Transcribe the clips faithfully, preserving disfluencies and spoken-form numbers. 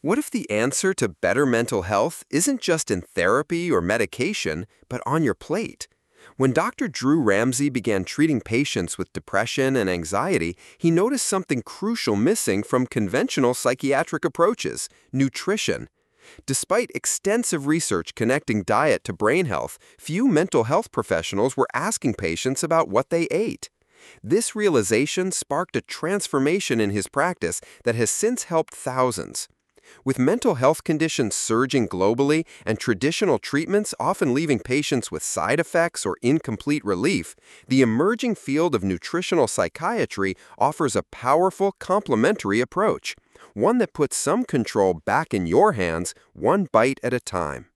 What if the answer to better mental health isn't just in therapy or medication, but on your plate? When Doctor Drew Ramsey began treating patients with depression and anxiety, he noticed something crucial missing from conventional psychiatric approaches: nutrition. Despite extensive research connecting diet to brain health, few mental health professionals were asking patients about what they ate. This realization sparked a transformation in his practice that has since helped thousands. With mental health conditions surging globally and traditional treatments often leaving patients with side effects or incomplete relief, the emerging field of nutritional psychiatry offers a powerful complementary approach, one that puts some control back in your hands, one bite at a time.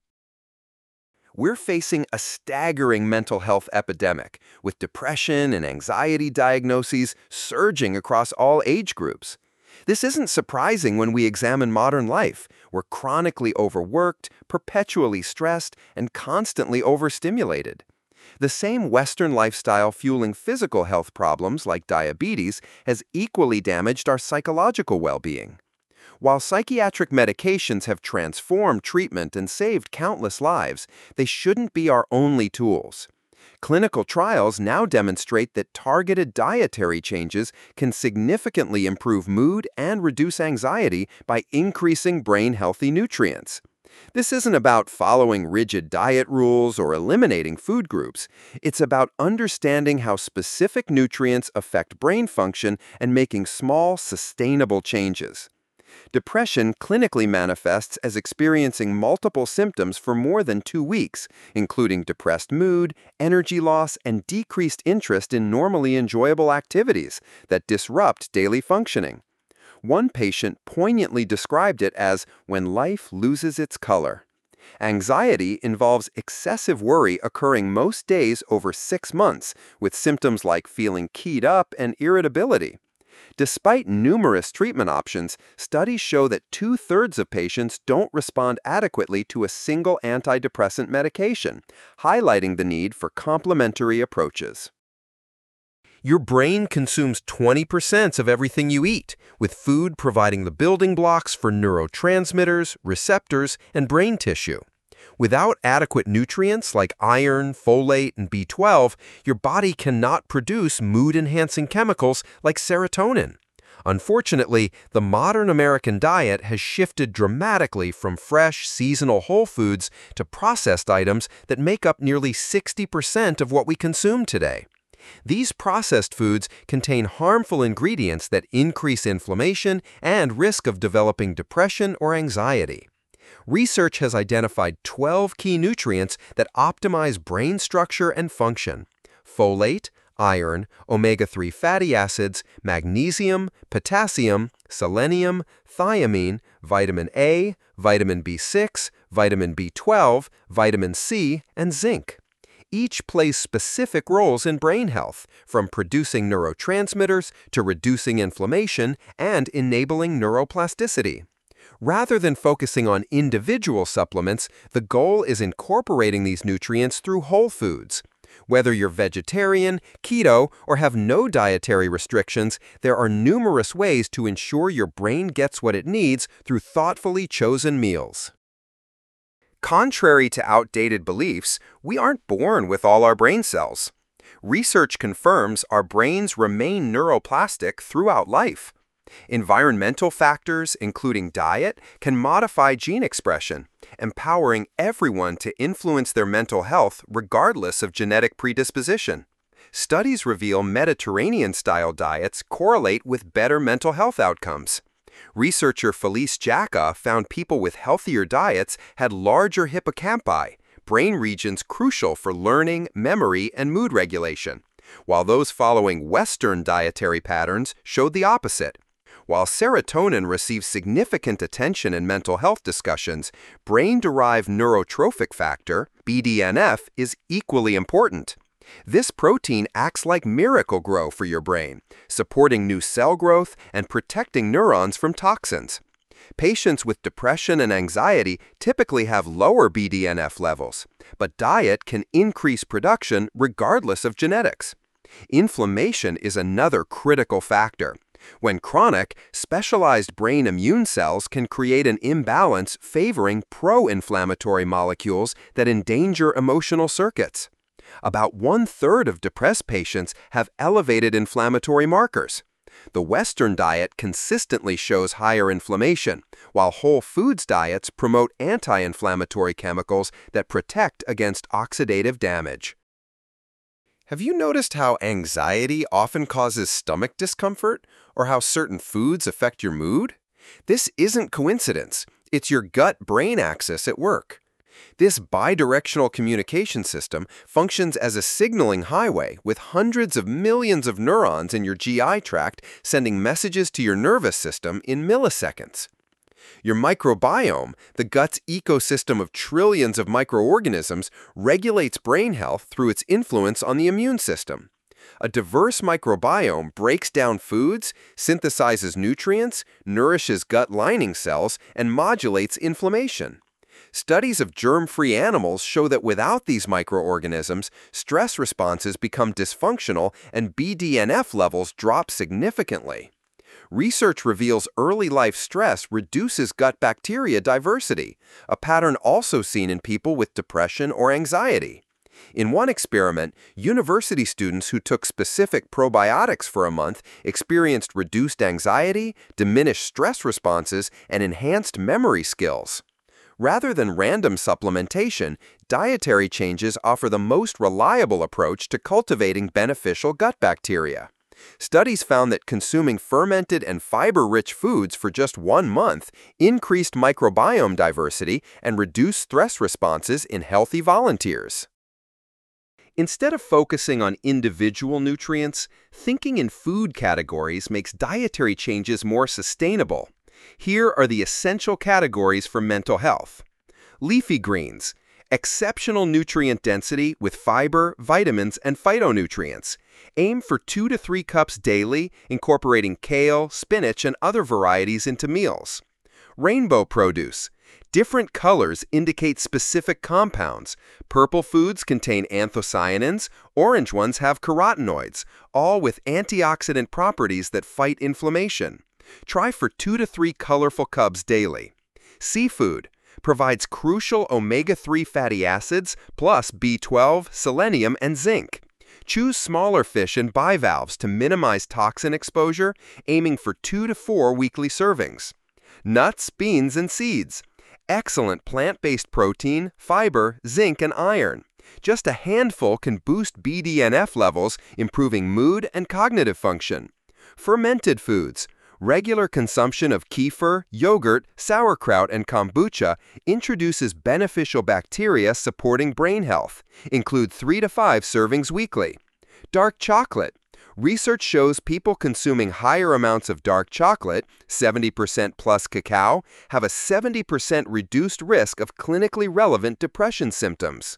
We're facing a staggering mental health epidemic, with depression and anxiety diagnoses surging across all age groups. This isn't surprising when we examine modern life. We're chronically overworked, perpetually stressed, and constantly overstimulated. The same Western lifestyle fueling physical health problems like diabetes has equally damaged our psychological well-being. While psychiatric medications have transformed treatment and saved countless lives, they shouldn't be our only tools. Clinical trials now demonstrate that targeted dietary changes can significantly improve mood and reduce anxiety by increasing brain-healthy nutrients. This isn't about following rigid diet rules or eliminating food groups. It's about understanding how specific nutrients affect brain function and making small, sustainable changes. Depression clinically manifests as experiencing multiple symptoms for more than two weeks, including depressed mood, energy loss, and decreased interest in normally enjoyable activities that disrupt daily functioning. One patient poignantly described it as when life loses its color. Anxiety involves excessive worry occurring most days over six months, with symptoms like feeling keyed up and irritability. Despite numerous treatment options, studies show that two-thirds of patients don't respond adequately to a single antidepressant medication, highlighting the need for complementary approaches. Your brain consumes twenty percent of everything you eat, with food providing the building blocks for neurotransmitters, receptors, and brain tissue. Without adequate nutrients like iron, folate, and B twelve, your body cannot produce mood-enhancing chemicals like serotonin. Unfortunately, the modern American diet has shifted dramatically from fresh, seasonal whole foods to processed items that make up nearly sixty percent of what we consume today. These processed foods contain harmful ingredients that increase inflammation and risk of developing depression or anxiety. Research has identified twelve key nutrients that optimize brain structure and function: folate, iron, omega three fatty acids, magnesium, potassium, selenium, thiamine, vitamin A, vitamin B six, vitamin B twelve, vitamin C, and zinc. Each plays specific roles in brain health, from producing neurotransmitters to reducing inflammation and enabling neuroplasticity. Rather than focusing on individual supplements, the goal is incorporating these nutrients through whole foods. Whether you're vegetarian, keto, or have no dietary restrictions, there are numerous ways to ensure your brain gets what it needs through thoughtfully chosen meals. Contrary to outdated beliefs, we aren't born with all our brain cells. Research confirms our brains remain neuroplastic throughout life. Environmental factors, including diet, can modify gene expression, empowering everyone to influence their mental health regardless of genetic predisposition. Studies reveal Mediterranean-style diets correlate with better mental health outcomes. Researcher Felice Jacka found people with healthier diets had larger hippocampi, brain regions crucial for learning, memory, and mood regulation, while those following Western dietary patterns showed the opposite. While serotonin receives significant attention in mental health discussions, brain-derived neurotrophic factor, B D N F, is equally important. This protein acts like Miracle-Gro for your brain, supporting new cell growth and protecting neurons from toxins. Patients with depression and anxiety typically have lower B D N F levels, but diet can increase production regardless of genetics. Inflammation is another critical factor. When chronic, specialized brain immune cells can create an imbalance favoring pro-inflammatory molecules that endanger emotional circuits. About one-third of depressed patients have elevated inflammatory markers. The Western diet consistently shows higher inflammation, while whole foods diets promote anti-inflammatory chemicals that protect against oxidative damage. Have you noticed how anxiety often causes stomach discomfort, or how certain foods affect your mood? This isn't coincidence. It's your gut-brain axis at work. This bidirectional communication system functions as a signaling highway with hundreds of millions of neurons in your G I tract sending messages to your nervous system in milliseconds. Your microbiome, the gut's ecosystem of trillions of microorganisms, regulates brain health through its influence on the immune system. A diverse microbiome breaks down foods, synthesizes nutrients, nourishes gut lining cells, and modulates inflammation. Studies of germ-free animals show that without these microorganisms, stress responses become dysfunctional and B D N F levels drop significantly. Research reveals early life stress reduces gut bacteria diversity, a pattern also seen in people with depression or anxiety. In one experiment, university students who took specific probiotics for a month experienced reduced anxiety, diminished stress responses, and enhanced memory skills. Rather than random supplementation, dietary changes offer the most reliable approach to cultivating beneficial gut bacteria. Studies found that consuming fermented and fiber-rich foods for just one month increased microbiome diversity and reduced stress responses in healthy volunteers. Instead of focusing on individual nutrients, thinking in food categories makes dietary changes more sustainable. Here are the essential categories for mental health. Leafy greens, exceptional nutrient density with fiber, vitamins, and phytonutrients. Aim for two to three cups daily, incorporating kale, spinach, and other varieties into meals. Rainbow produce. Different colors indicate specific compounds. Purple foods contain anthocyanins, orange ones have carotenoids, all with antioxidant properties that fight inflammation. Try for two to three colorful cubs daily. Seafood provides crucial omega three fatty acids plus B twelve, selenium, and zinc. Choose smaller fish and bivalves to minimize toxin exposure, aiming for two to four weekly servings. Nuts, beans, and seeds. Excellent plant-based protein, fiber, zinc, and iron. Just a handful can boost B D N F levels, improving mood and cognitive function. Fermented foods. Regular consumption of kefir, yogurt, sauerkraut, and kombucha introduces beneficial bacteria supporting brain health. Include three to five servings weekly. Dark chocolate. Research shows people consuming higher amounts of dark chocolate, seventy percent plus cacao, have a seventy percent reduced risk of clinically relevant depression symptoms.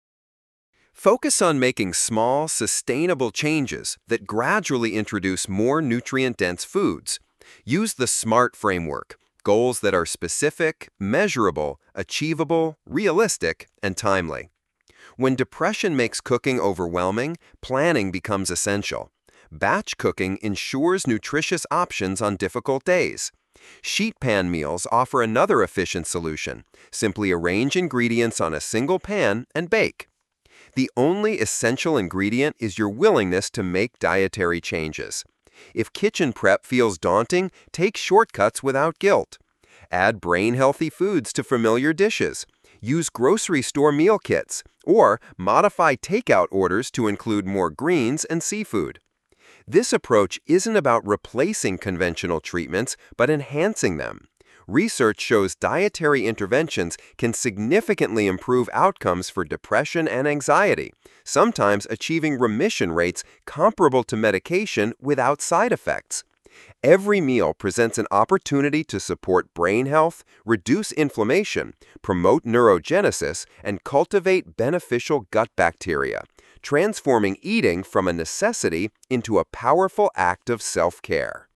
Focus on making small, sustainable changes that gradually introduce more nutrient-dense foods. Use the SMART framework, goals that are specific, measurable, achievable, realistic, and timely. When depression makes cooking overwhelming, planning becomes essential. Batch cooking ensures nutritious options on difficult days. Sheet pan meals offer another efficient solution. Simply arrange ingredients on a single pan and bake. The only essential ingredient is your willingness to make dietary changes. If kitchen prep feels daunting, take shortcuts without guilt. Add brain-healthy foods to familiar dishes. Use grocery store meal kits, or modify takeout orders to include more greens and seafood. This approach isn't about replacing conventional treatments, but enhancing them. Research shows dietary interventions can significantly improve outcomes for depression and anxiety, sometimes achieving remission rates comparable to medication without side effects. Every meal presents an opportunity to support brain health, reduce inflammation, promote neurogenesis, and cultivate beneficial gut bacteria, transforming eating from a necessity into a powerful act of self-care.